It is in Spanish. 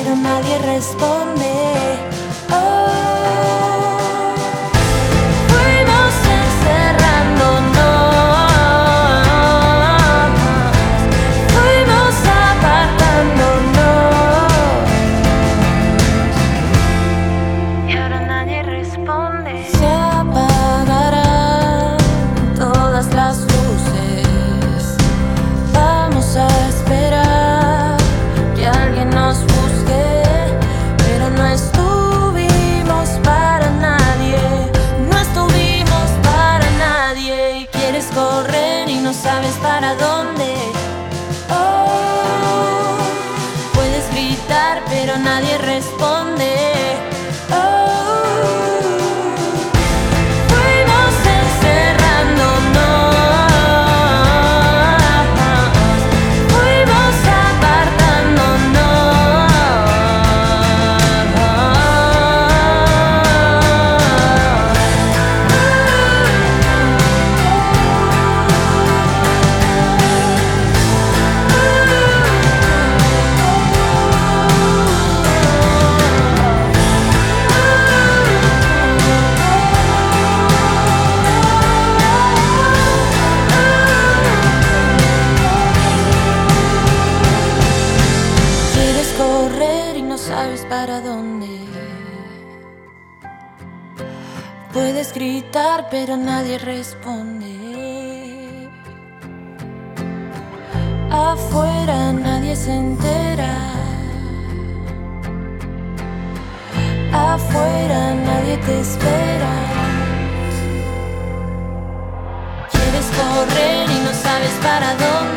pero nadie responde. Oh, fuimos encerrándonos, fuimos apartándonos, y ahora nadie responde. Se apagarán todas las luces, vamos a esperar que alguien nos busque, pero no estuvimos para nadie, no estuvimos para nadie. Y quieres correr y no sabes para dónde. Oh, puedes gritar pero nadie responde. Fuimos encerrándonos, fuimos sabes para dónde. Puedes gritar pero nadie responde. Afuera nadie se entera, afuera nadie te espera. Quieres correr y no sabes para dónde.